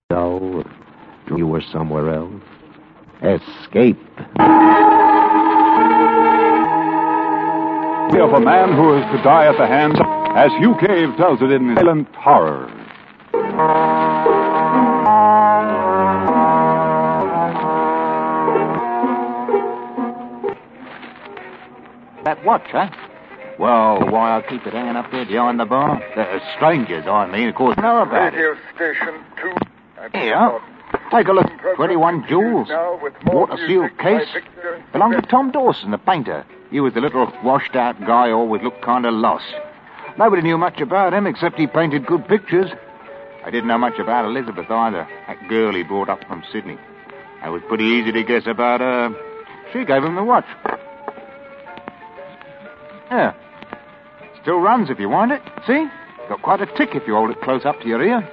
So, you were somewhere else. Escape. Of a man who is to die at the hands, as Hugh Cave tells it in Silent Horror. That watch, huh? Well, why I keep it hanging up there behind the bar? The strangers, I mean, of course, know about it. Radio station 2. Here, take a look. 21 jewels. Water-sealed case. Belonged to Tom Dawson, the painter. He was the little washed-out guy who always looked kind of lost. Nobody knew much about him except he painted good pictures. I didn't know much about Elizabeth either, that girl he brought up from Sydney. It was pretty easy to guess about her. She gave him the watch. Yeah. Still runs if you want it. See? Got quite a tick if you hold it close up to your ear.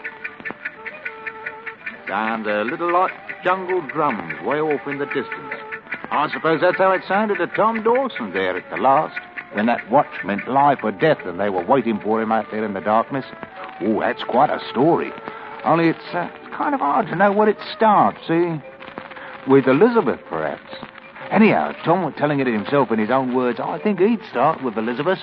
Sounds a little like jungle drums way off in the distance. I suppose that's how it sounded to Tom Dawson there at the last, when that watch meant life or death and they were waiting for him out there in the darkness. Oh, that's quite a story. Only it's kind of hard to know what it starts, see? With Elizabeth, perhaps. Anyhow, Tom was telling it himself in his own words. I think he'd start with Elizabeth.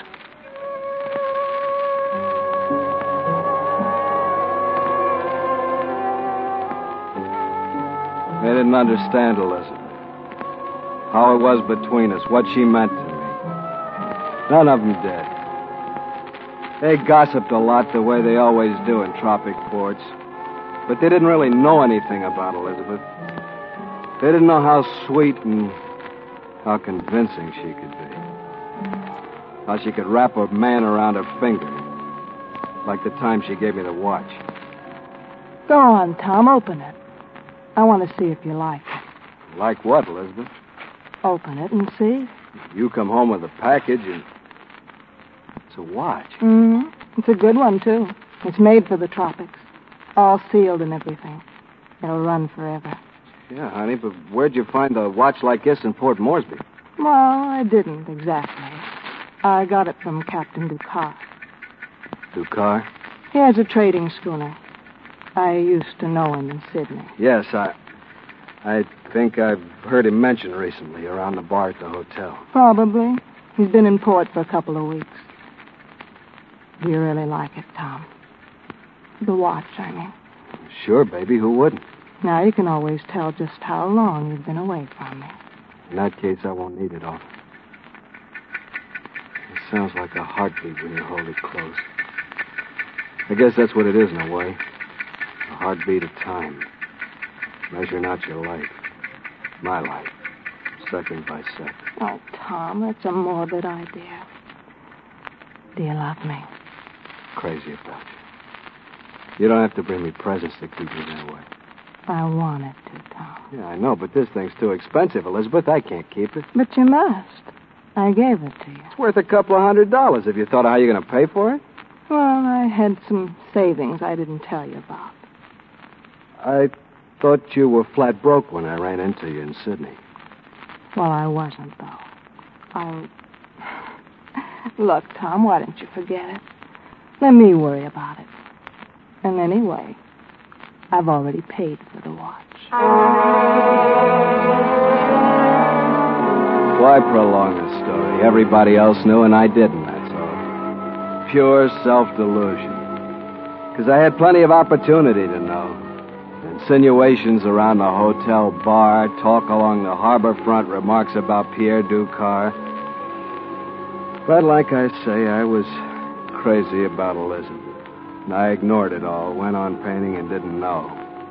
I didn't understand Elizabeth. How it was between us, what she meant to me. None of them did. They gossiped a lot the way they always do in tropic ports. But they didn't really know anything about Elizabeth. They didn't know how sweet and how convincing she could be. How she could wrap a man around her finger. Like the time she gave me the watch. Go on, Tom, open it. I want to see if you like it. Like what, Elizabeth? Open it and see. You come home with a package and... It's a watch. Mm-hmm. It's a good one, too. It's made for the tropics. All sealed and everything. It'll run forever. Yeah, honey, but where'd you find a watch like this in Port Moresby? Well, I didn't exactly. I got it from Captain Ducar. Ducar? He has a trading schooner. I used to know him in Sydney. Yes, I think I've heard him mentioned recently around the bar at the hotel. Probably. He's been in port for a couple of weeks. Do you really like it, Tom? The watch, I mean. Sure, baby. Who wouldn't? Now you can always tell just how long you've been away from me. In that case, I won't need it all. It sounds like a heartbeat when you hold it close. I guess that's what it is in a way. A heartbeat of time. Measuring out your life. My life. Second by second. Oh, Tom, that's a morbid idea. Do you love me? Crazy about you. You don't have to bring me presents to keep me that way. I wanted to, Tom. Yeah, I know, but this thing's too expensive, Elizabeth. I can't keep it. But you must. I gave it to you. It's worth a couple of $100. Have you thought of how you're going to pay for it? Well, I had some savings I didn't tell you about. I thought you were flat broke when I ran into you in Sydney. Well, I wasn't, though. Look, Tom, why don't you forget it? Let me worry about it. And anyway, I've already paid for the watch. Why prolong the story? Everybody else knew and I didn't, that's all. Pure self-delusion. Because I had plenty of opportunity to know. Insinuations around the hotel bar, talk along the harbor front, remarks about Pierre Ducar. But like I say, I was crazy about Elizabeth. And I ignored it all, went on painting and didn't know.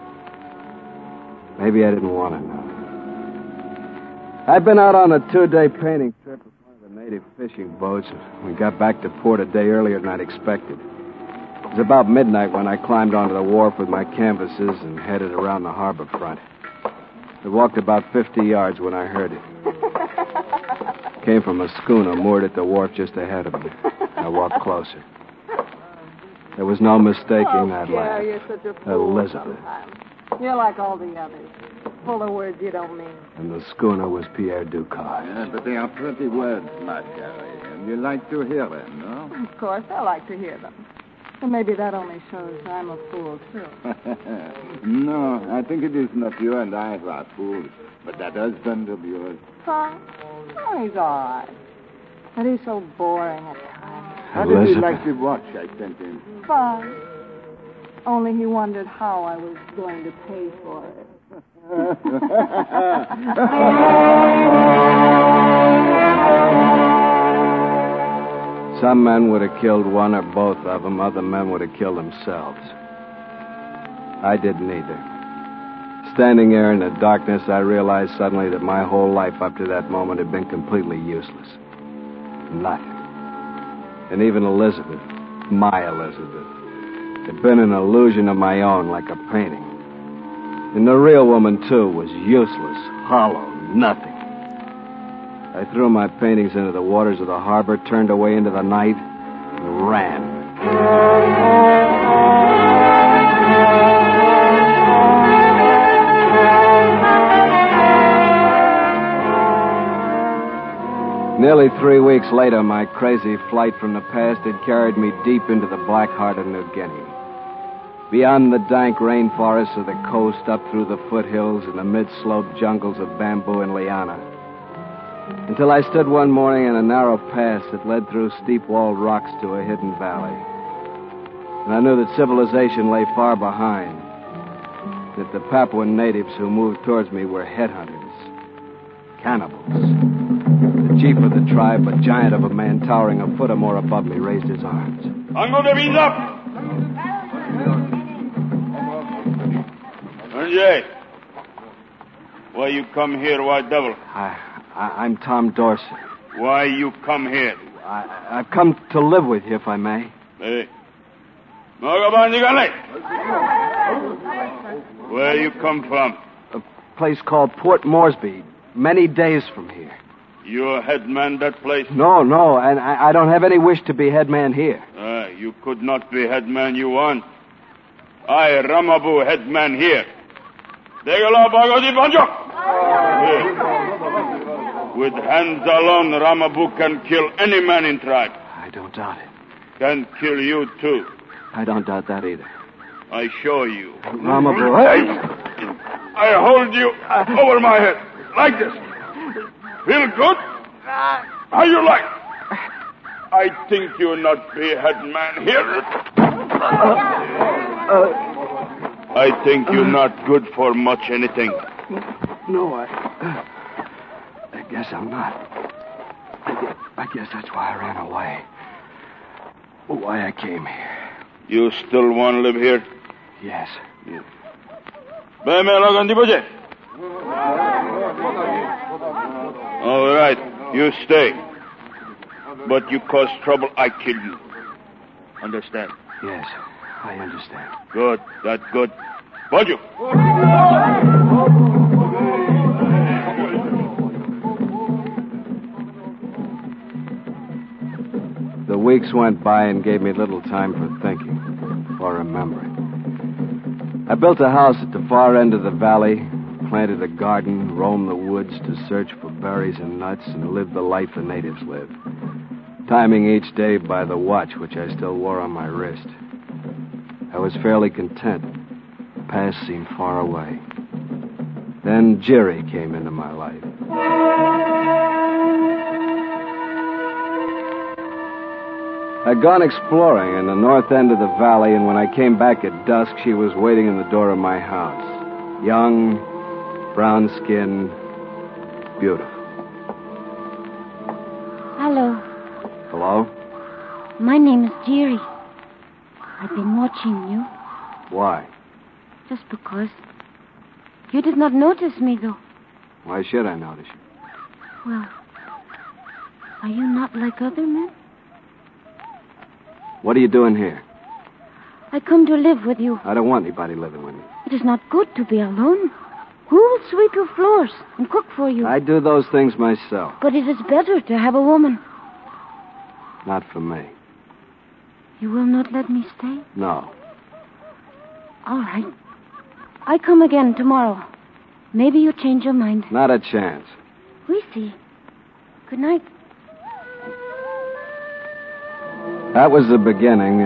Maybe I didn't want to know. I'd been out on a 2-day painting trip with one of the native fishing boats. We got back to port a day earlier than I'd expected. It was about midnight when I climbed onto the wharf with my canvases and headed around the harbor front. I walked about 50 yards when I heard it. It came from a schooner moored at the wharf just ahead of me. I walked closer. There was no mistaking that laugh. You're such a fool Elizabeth. sometimes. You're like all the others. Full of words you don't mean. And the schooner was Pierre Ducar. Yeah, but they are pretty words, my Jerry, and you like to hear them, no? Of course, I like to hear them. Well, maybe that only shows I'm a fool, too. No, I think it is not you and I who are fools, but that husband of yours. Huh? Oh, he's all right. But he's so boring at times. How did he like the watch I sent him? Fine. Only he wondered how I was going to pay for it. Some men would have killed one or both of them. Other men would have killed themselves. I did neither. Standing there in the darkness, I realized suddenly that my whole life up to that moment had been completely useless. Nothing. And even Elizabeth, my Elizabeth, had been an illusion of my own, like a painting. And the real woman, too, was useless, hollow, nothing. I threw my paintings into the waters of the harbor, turned away into the night, and ran. Nearly 3 weeks later, my crazy flight from the past had carried me deep into the black heart of New Guinea. Beyond the dank rainforests of the coast, up through the foothills and the mid-slope jungles of bamboo and liana. Until I stood one morning in a narrow pass that led through steep-walled rocks to a hidden valley. And I knew that civilization lay far behind. That the Papuan natives who moved towards me were headhunters. Cannibals. The chief of the tribe, a giant of a man towering a foot or more above me, raised his arms. Ango de Visa! Sanjay, why you come here, white devil? I'm Tom Dorsey. Why you come here? I've come to live with you, if I may. Hey. Where you come from? A place called Port Moresby, many days from here. You headman that place? No, and I don't have any wish to be headman here. You could not be headman you want. I, Ramabu, headman here. With hands alone, Ramabu can kill any man in tribe. I don't doubt it. Can kill you, too. I don't doubt that either. I show you. Ramabu, hey! I hold you over my head, like this. Feel good? How you like? I think you not be headman here. I think you're not good for much anything. No, I guess I'm not. I guess that's why I ran away. Why I came here. You still want to live here? Yes. All right, you stay. But you cause trouble, I kill you. Understand? Yes, I understand. Good, that's good. Baju. The weeks went by and gave me little time for thinking, for remembering. I built a house at the far end of the valley, planted a garden, roamed the woods to search for berries and nuts, and lived the life the natives live, timing each day by the watch which I still wore on my wrist. I was fairly content. The past seemed far away. Then Jerry came into my life. I'd gone exploring in the north end of the valley, and when I came back at dusk, she was waiting in the door of my house. Young, brown-skinned, beautiful. Hello. Hello? My name is Jerry. I've been watching you. Why? Just because. You did not notice me, though. Why should I notice you? Well, are you not like other men? What are you doing here? I come to live with you. I don't want anybody living with me. It is not good to be alone. Who will sweep your floors and cook for you? I do those things myself. But it is better to have a woman. Not for me. You will not let me stay? No. All right. I come again tomorrow. Maybe you change your mind. Not a chance. We see. Good night. That was the beginning, and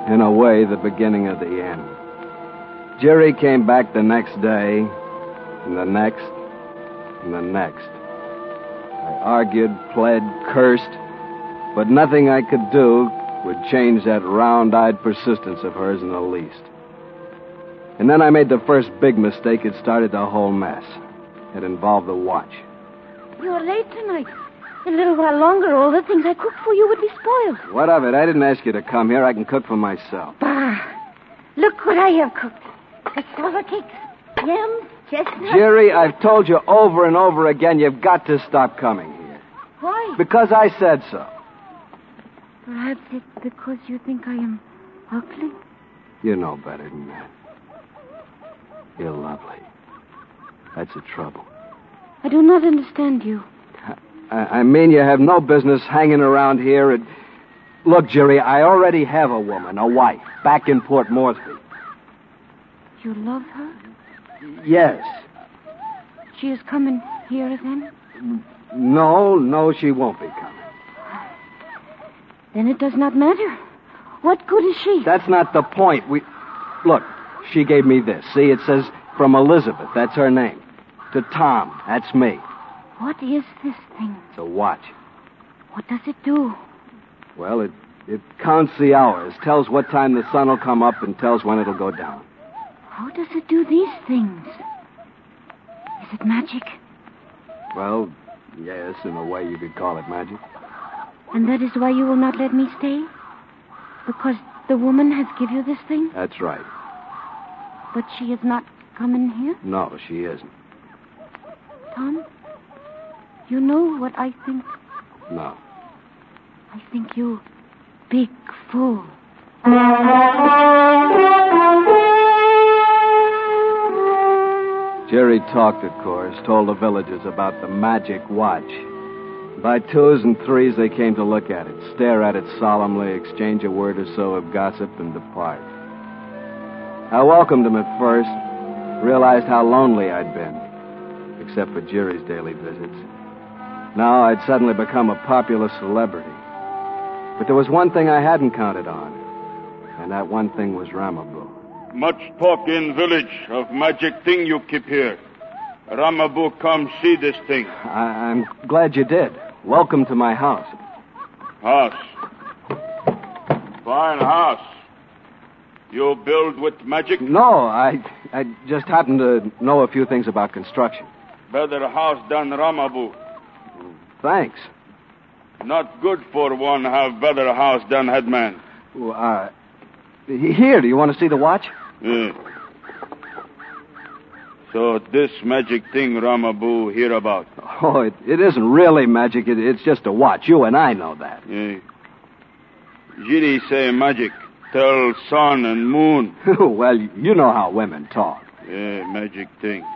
in a way, the beginning of the end. Jerry came back the next day, and the next, and the next. I argued, pled, cursed, but nothing I could do would change that round-eyed persistence of hers in the least. And then I made the first big mistake. It started the whole mess. It involved the watch. You're late tonight. In a little while longer, all the things I cooked for you would be spoiled. What of it? I didn't ask you to come here. I can cook for myself. Bah! Look what I have cooked. Cassava cakes, yams, chestnuts. Jerry, I've told you over and over again you've got to stop coming here. Why? Because I said so. Perhaps it's because you think I am ugly. You know better than that. You're lovely. That's the trouble. I do not understand you. I mean, you have no business hanging around here. Look, Jerry, I already have a woman, a wife, back in Port Moresby. You love her? Yes. She is coming here again? No, she won't be coming. Then it does not matter. What good is she? That's not the point. Look, she gave me this. See, it says from Elizabeth. That's her name. To Tom. That's me. What is this thing? It's a watch. What does it do? Well, it counts the hours, tells what time the sun will come up, and tells when it'll go down. How does it do these things? Is it magic? Well, yes, in a way you could call it magic. And that is why you will not let me stay? Because the woman has given you this thing? That's right. But she is not coming here? No, she isn't. Tom, you know what I think? No. I think you big fool. Jerry talked, of course, told the villagers about the magic watch. By twos and threes, they came to look at it, stare at it solemnly, exchange a word or so of gossip, and depart. I welcomed them at first, realized how lonely I'd been, except for Jerry's daily visits. Now I'd suddenly become a popular celebrity. But there was one thing I hadn't counted on, and that one thing was Ramabu. Much talk in village of magic thing you keep here. Ramabu come see this thing. I'm glad you did. Welcome to my house. House. Fine house. You build with magic? No, I just happen to know a few things about construction. Better house than Ramabu. Thanks. Not good for one have better house than headman. Here, do you want to see the watch? So this magic thing Ramabu hear about? Oh, it isn't really magic. It's just a watch. You and I know that. Giri say magic. Tell sun and moon. Well, you know how women talk. Magic thing.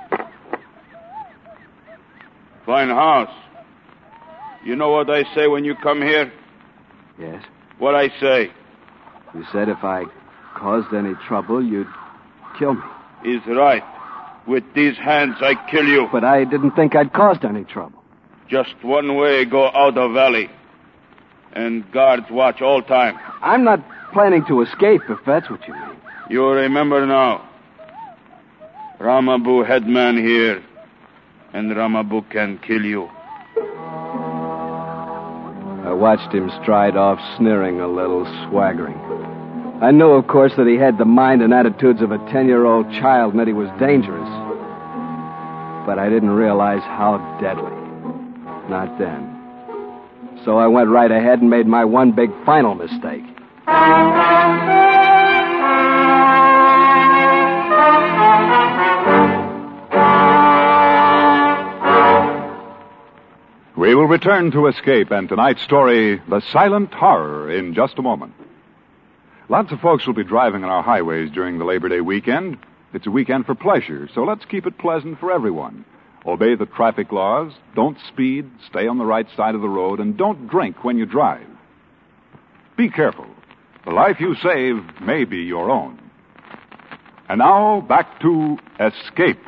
Fine house. You know what I say when you come here? Yes? What I say? You said if I caused any trouble, you'd kill me. Is right. With these hands, I kill you. But I didn't think I'd caused any trouble. Just one way go out of valley. And guards watch all time. I'm not planning to escape, if that's what you mean. You remember now. Ramabu headman here. And Ramabu can kill you. I watched him stride off, sneering a little, swaggering. I knew, of course, that he had the mind and attitudes of a 10-year-old child and that he was dangerous. But I didn't realize how deadly. Not then. So I went right ahead and made my one big final mistake. We will return to Escape and tonight's story, The Silent Horror, in just a moment. Lots of folks will be driving on our highways during the Labor Day weekend. It's a weekend for pleasure, so let's keep it pleasant for everyone. Obey the traffic laws, don't speed, stay on the right side of the road, and don't drink when you drive. Be careful. The life you save may be your own. And now, back to Escape.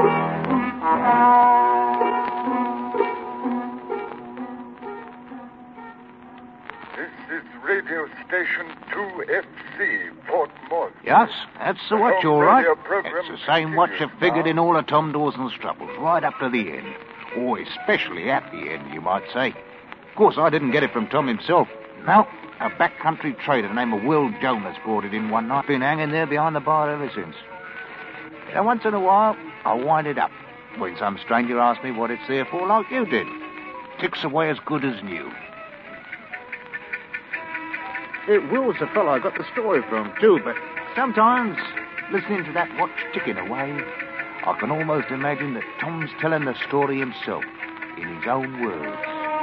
This is radio station 2FC, Fort Morse. Yes, that's the watch, all right. Radio program It's the same watch that figured in all of Tom Dawson's troubles, right up to the end. Or especially at the end, you might say. Of course, I didn't get it from Tom himself. No, a backcountry trader named Will Jonas brought it in one night. Been hanging there behind the bar ever since. And once in a while, I wind it up when some stranger asks me what it's there for, like you did. Ticks away as good as new. Will's the fellow I got the story from, too, but sometimes, listening to that watch ticking away, I can almost imagine that Tom's telling the story himself, in his own words.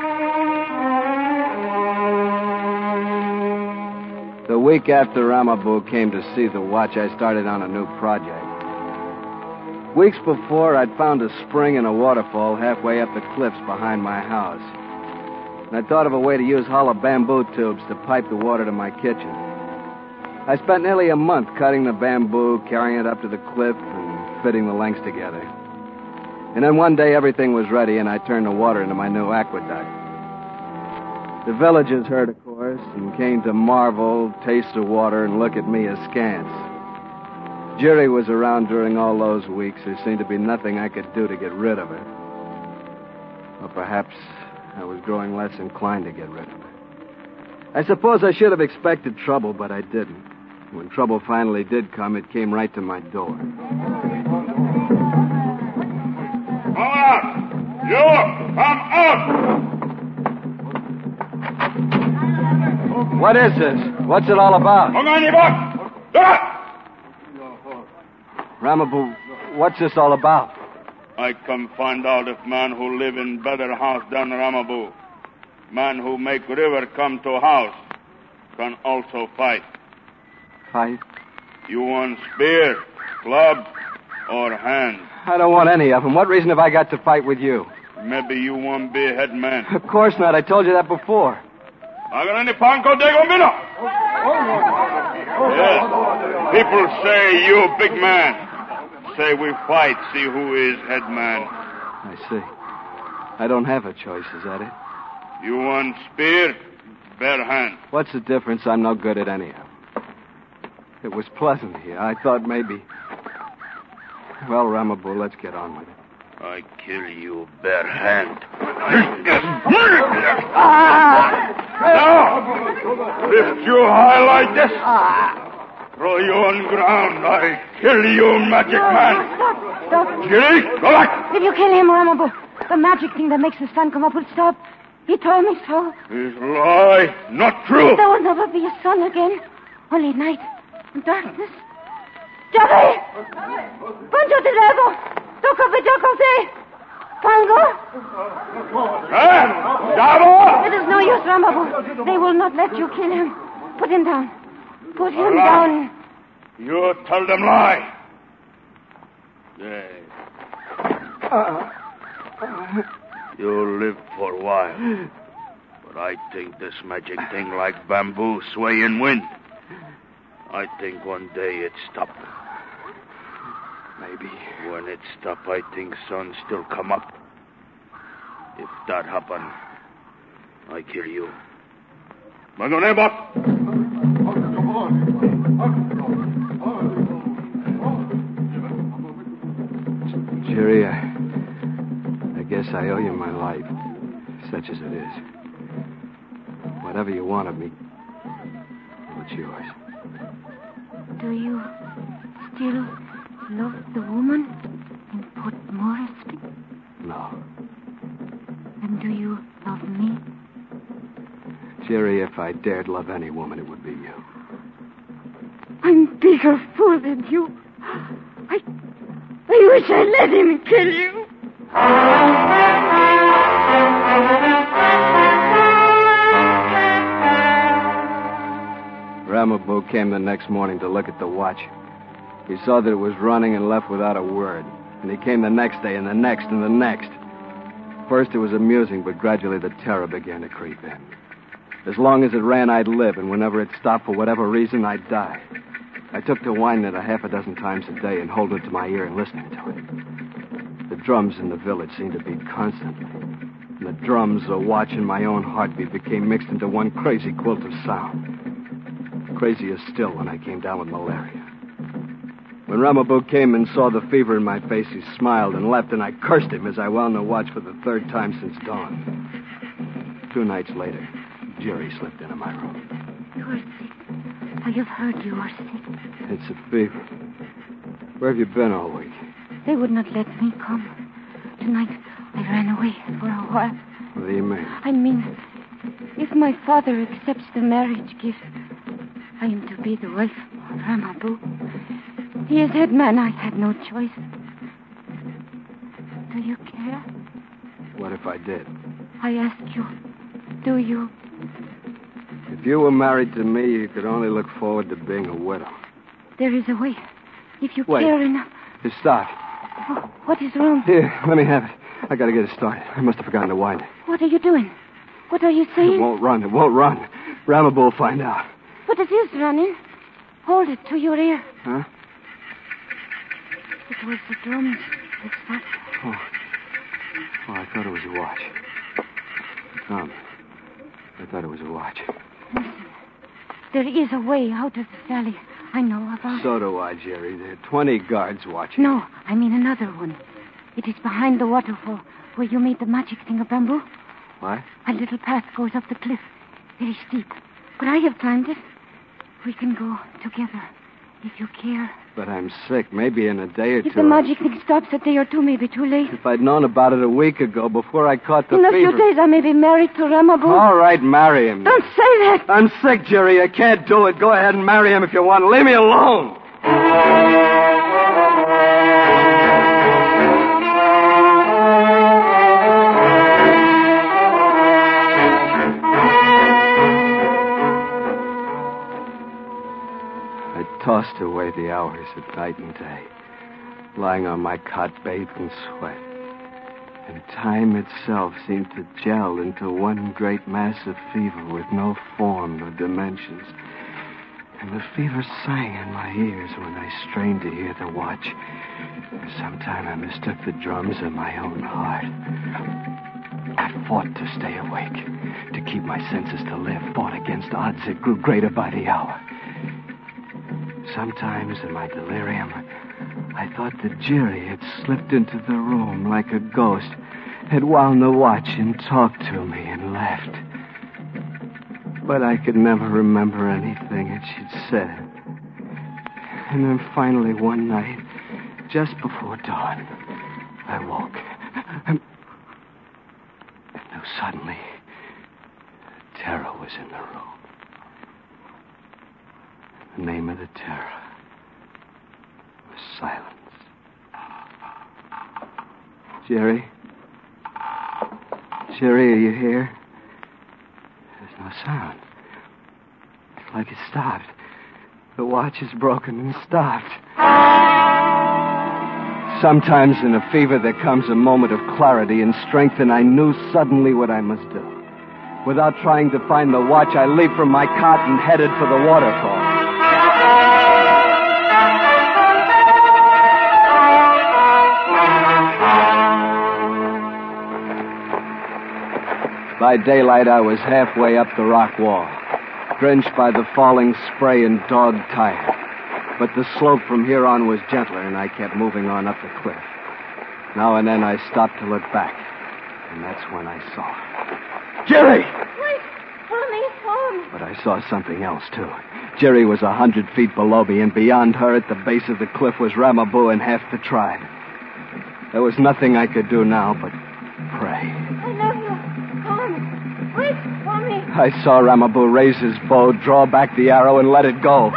The week after Ramabu came to see the watch, I started on a new project. Weeks before, I'd found a spring in a waterfall halfway up the cliffs behind my house. And I thought of a way to use hollow bamboo tubes to pipe the water to my kitchen. I spent nearly a month cutting the bamboo, carrying it up to the cliff, and fitting the lengths together. And then one day everything was ready, and I turned the water into my new aqueduct. The villagers heard, of course, and came to marvel, taste the water, and look at me askance. Jerry was around during all those weeks. There seemed to be nothing I could do to get rid of her. Or perhaps I was growing less inclined to get rid of her. I suppose I should have expected trouble, but I didn't. When trouble finally did come, it came right to my door. Come out! You! Come out! What is this? What's it all about? Ramabu, what's this all about? I come find out if man who live in better house than Ramabu, man who make river come to house, can also fight. Fight? You want spear, club, or hand? I don't want any of them. What reason have I got to fight with you? Maybe you want be headman. Of course not. I told you that before. Yes. People say you big man. Say we fight, see who is head man. I see. I don't have a choice, is that it? You want spear, bare hand. What's the difference? I'm no good at any of them. It was pleasant here. I thought maybe... Well, Ramabu, let's get on with it. I kill you bare hand. No! Lift you high like this. Throw you on ground. I kill you, magic man. Stop. Gilly, go back. If you kill him, Ramabu, the magic thing that makes the sun come up will stop. He told me so. It's lie, not true. There will never be a sun again. Only night and darkness. Javi! Pancho te luego! Toca Jose! Pango! Javo! It is no use, Ramabu. They will not let you kill him. Put him down. Put him down. You tell them lie. Yes. You live for a while. But I think this magic thing like bamboo sway in wind. I think one day it stop. Maybe. When it stop, I think sun still come up. If that happen, I kill you. Jerry, I guess I owe you my life, such as it is. Whatever you want of me, it's yours. Do you still love the woman in Port Moresby? No. And do you love me? Jerry, if I dared love any woman, it would be you. I'm bigger fool than you. I wish I let him kill you. Ramabu came the next morning to look at the watch. He saw that it was running and left without a word. And he came the next day and the next and the next. First it was amusing, but gradually the terror began to creep in. As long as it ran, I'd live, and whenever it stopped for whatever reason, I'd die. I took to winding it a half a dozen times a day and holding it to my ear and listening to it. drums in the village seemed to beat constantly. And the drums, the watch, and my own heartbeat became mixed into one crazy quilt of sound. Crazier still when I came down with malaria. When Ramabu came and saw the fever in my face, he smiled and left, and I cursed him as I wound the watch for the third time since dawn. 2 nights later, Jerry slipped into my room. You are sick. I have heard you are sick. It's a fever. Where have you been all week? They would not let me come. Tonight, I ran away for a while. What do you mean? I mean, if my father accepts the marriage gift, I am to be the wife of Ramabu. He is head man. I had no choice. Do you care? What if I did? I ask you, do you? If you were married to me, you could only look forward to being a widow. There is a way. If you Wait. care enough. Just stop. Oh, what is wrong? Here, let me have it. I gotta get it started. I must have forgotten to wind it. What are you doing? What are you saying? It won't run. It won't run. Ramabu will find out. But it is running. Hold it to your ear. Huh? It was the drums that stopped. Oh, I thought it was a watch. Tom, I thought it was a watch. Listen. There is a way out of the valley. I know about So do I, Jerry. There are 20 guards watching. No, I mean another one. It is behind the waterfall where you made the magic thing of bamboo. What? A little path goes up the cliff. Very steep. But I have climbed it. We can go together, if you care. But I'm sick. Maybe in a day or two. If the magic thing stops, a day or two may be too late. If I'd known about it a week ago, before I caught the In a fever. few days, I may be married to Ramabu. All right, marry him. Don't say that. I'm sick, Jerry. I can't do it. Go ahead and marry him if you want. Leave me alone. I tossed away the hours of night and day, lying on my cot bathed in sweat. And time itself seemed to gel into one great mass of fever with no form nor dimensions. And the fever sang in my ears when I strained to hear the watch. Sometime I mistook the drums of my own heart. I fought to stay awake, to keep my senses to live, fought against odds that grew greater by the hour. Sometimes in my delirium, I thought that Jerry had slipped into the room like a ghost, had wound the watch and talked to me and left. But I could never remember anything that she'd said. And then finally one night, just before dawn, I woke. And knew suddenly terror was in the room. The name of the terror was silence. Jerry? Jerry, are you here? There's no sound. It's like it stopped. The watch is broken and stopped. Sometimes in a fever there comes a moment of clarity and strength, and I knew suddenly what I must do. Without trying to find the watch, I leaped from my cot and headed for the waterfall. By daylight, I was halfway up the rock wall, drenched by the falling spray and dog-tired. But the slope from here on was gentler, and I kept moving on up the cliff. Now and then I stopped to look back, and that's when I saw her. Jerry! Wait, follow me home. But I saw something else, too. Jerry was 100 feet below me, and beyond her at the base of the cliff was Ramabu and half the tribe. There was nothing I could do now but pray. I love you. Home. Wait for me. I saw Ramabu raise his bow, draw back the arrow, and let it go.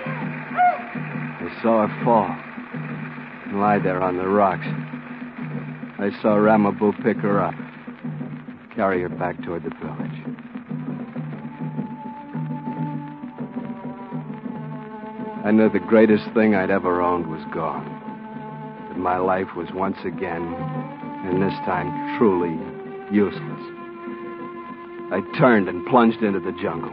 I saw her fall and lie there on the rocks. I saw Ramabu pick her up, carry her back toward the village. I knew the greatest thing I'd ever owned was gone. That my life was once again, and this time truly, useless. I turned and plunged into the jungle.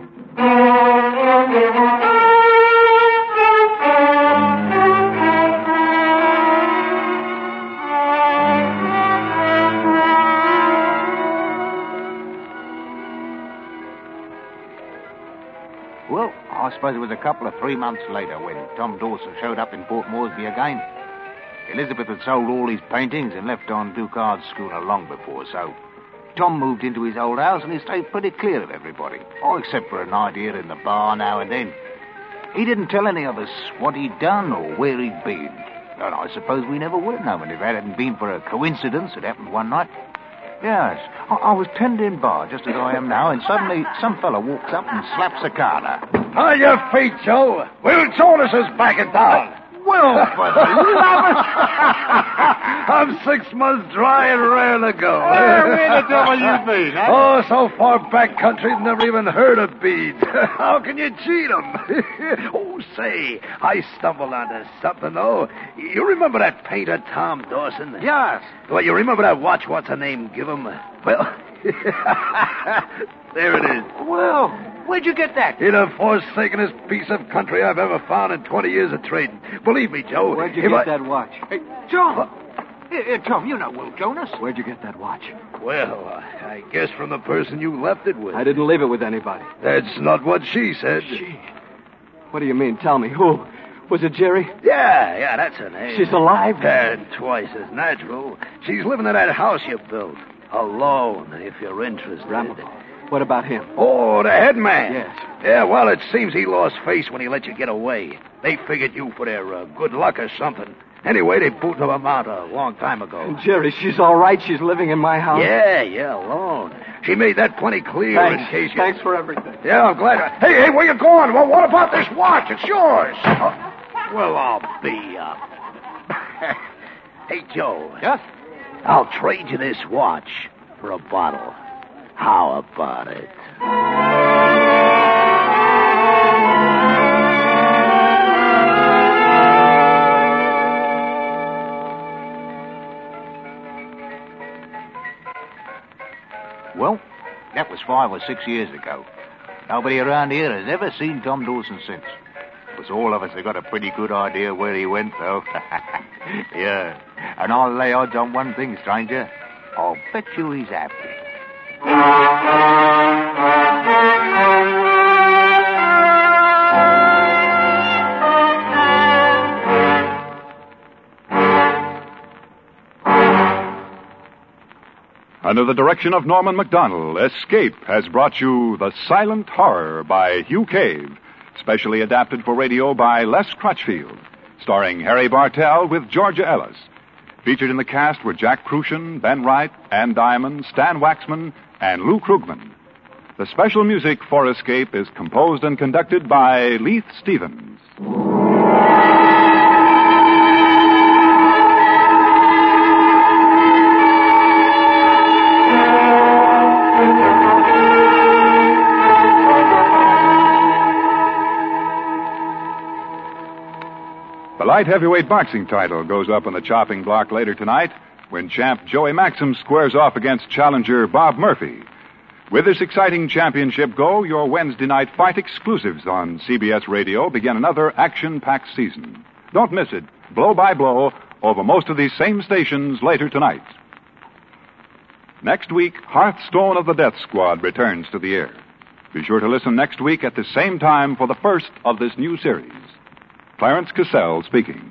suppose it was a couple of 3 months later when Tom Dawson showed up in Port Moresby again. Elizabeth had sold all his paintings and left on Ducard's schooner long before, so Tom moved into his old house and he stayed pretty clear of everybody, all except for an idea in the bar now and then. He didn't tell any of us what he'd done or where he'd been. And I suppose we never would have known if it hadn't been for a coincidence that happened one night. Yes, I was tending bar just as I am now, and suddenly some fella walks up and slaps a corner. On your feet, Joe. Will Jonas is backing down. Well, for the love of... I'm 6 months dry and raring to go. Where the devil you been, huh? Oh, so far back country, never even heard of beads. How can you cheat 'em? Oh, say, I stumbled onto something, though. You remember that painter, Tom Dawson? Yes. Well, you remember that watch, what's her name, give him? Well, there it is. Well, where'd you get that? In the forsakenest piece of country I've ever found in 20 years of trading. Believe me, Joe. Where'd you get that watch? Hey, Tom! Tom, you know Will Jonas. Where'd you get that watch? Well, I guess from the person you left it with. I didn't leave it with anybody. That's not what she said. She? What do you mean? Tell me. Who? Was it Jerry? Yeah, that's her name. She's alive? And twice as natural. She's living in that house you built. Alone, if you're interested. Ramapo. What about him? Oh, the head man? Yes. Yeah, well, it seems he lost face when he let you get away. They figured you for their good luck or something. Anyway, they booted him out a long time ago. And Jerry, she's all right? She's living in my house? Yeah, alone. She made that plenty clear Thanks. in case you... Thanks for everything. Yeah, I'm glad. Hey, where you going? Well, what about this watch? It's yours. Well, I'll be... Hey, Joe. Yes? I'll trade you this watch for a bottle. How about it? Well, that was 5 or 6 years ago. Nobody around here has ever seen Tom Dawson since. Because all of us have got a pretty good idea where he went, though. Yeah. And I'll lay odds on one thing, stranger. I'll bet you he's happy. Under the direction of Norman MacDonald, Escape has brought you The Silent Horror by Hugh Cave, specially adapted for radio by Les Crutchfield, starring Harry Bartell with Georgia Ellis. Featured in the cast were Jack Crucian, Ben Wright, Ann Diamond, Stan Waxman, and Lou Krugman. The special music for Escape is composed and conducted by Leith Stevens. The light heavyweight boxing title goes up on the chopping block later tonight when champ Joey Maxim squares off against challenger Bob Murphy. With this exciting championship go, your Wednesday night fight exclusives on CBS Radio begin another action-packed season. Don't miss it, blow by blow, over most of these same stations later tonight. Next week, Hearthstone of the Death Squad returns to the air. Be sure to listen next week at the same time for the first of this new series. Clarence Cassell speaking.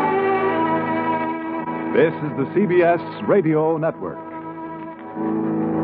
This is the CBS Radio Network.